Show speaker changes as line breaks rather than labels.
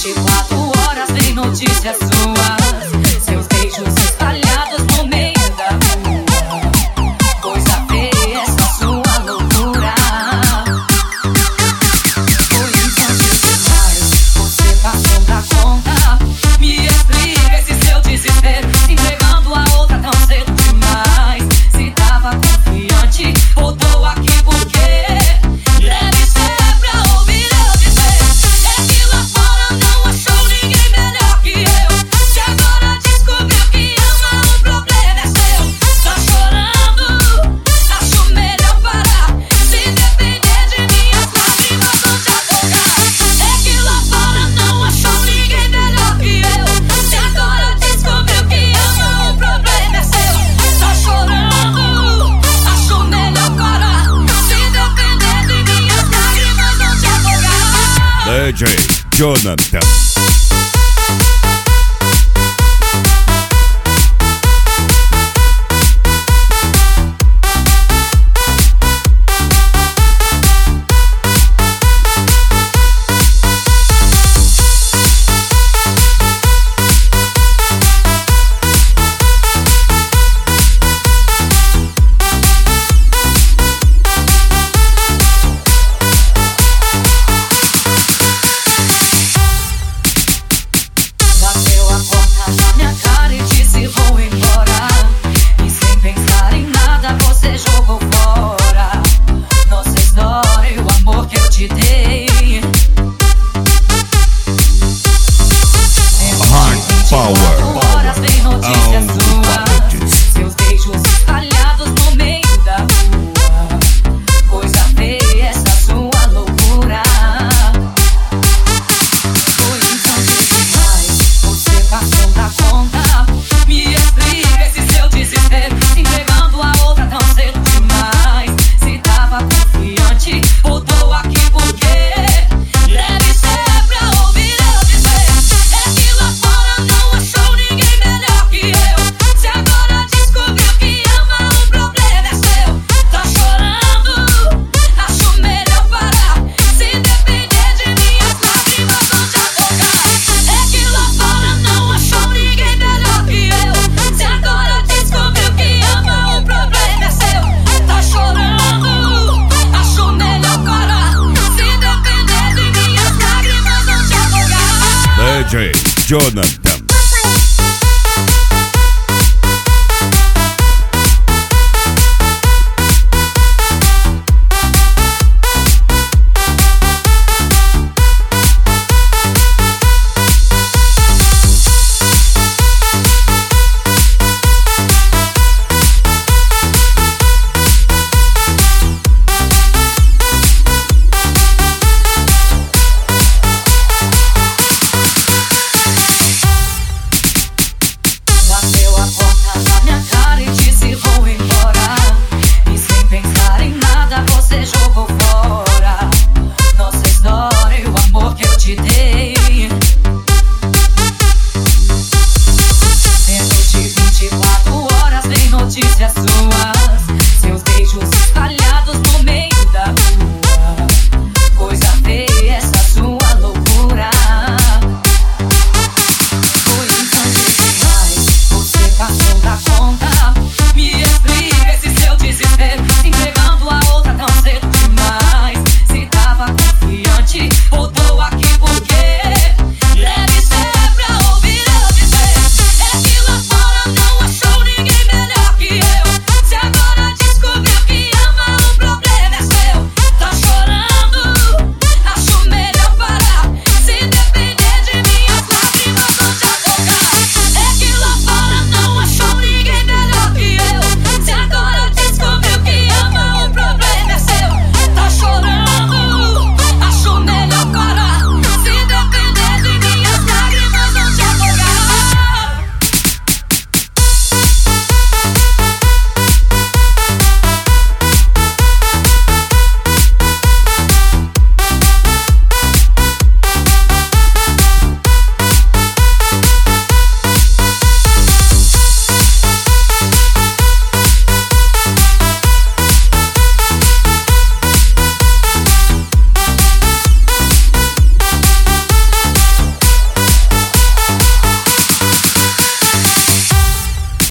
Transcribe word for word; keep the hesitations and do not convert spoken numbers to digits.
vinte e quatro horas vem notícias suas, seus beijos espalhados no meio da rua. Coisa feia essa sua loucura. Foi infantil demais, você passou da conta. Me explica esse seu desespero, se entregando a outra tão cedo demais. Se tava confiante, voltou aqui por quê? Deve ser pra ouvir eu dizer. É que lá fora não achou ninguém melhor que eu. Se agora descobriu que ama, o problema é seu. Tá chorando, acho melhor parar. Se depender de mim, as lágrimas vão te afogar. É que lá fora não achou ninguém melhor que eu. Se agora descobriu que ama, o problema é seu. Tá chorando, acho melhor parar. Se depender de mim, as lágrimas vão te afogar.
D J Jonathan.
Bateu a porta na minha cara e disse vou embora. E sem pensar em nada você jogou fora nossa história e o amor que eu te dei.
Hard Power.
Horas vem notícias suas, seus beijos espalhados no meio da rua. Coisa feia essa sua loucura. Foi infantil demais, você passou da conta. Me explica esse seu desespero, se entregando a outra tão cedo demais. Se tava confiante, voltou aqui por quê? Deve ser pra ouvir eu dizer. É que lá fora não achou ninguém melhor que eu. Se agora descobriu que ama, o problema é seu. Tá chorando, acho melhor parar. Se depender de mim, as lágrimas vão te afogar. É que lá fora não achou ninguém melhor que eu. Se agora descobriu que ama, o problema é seu. Tá chorando, acho melhor parar. Se depender de mim, as lágrimas vão te afogar.
D J Jonathan.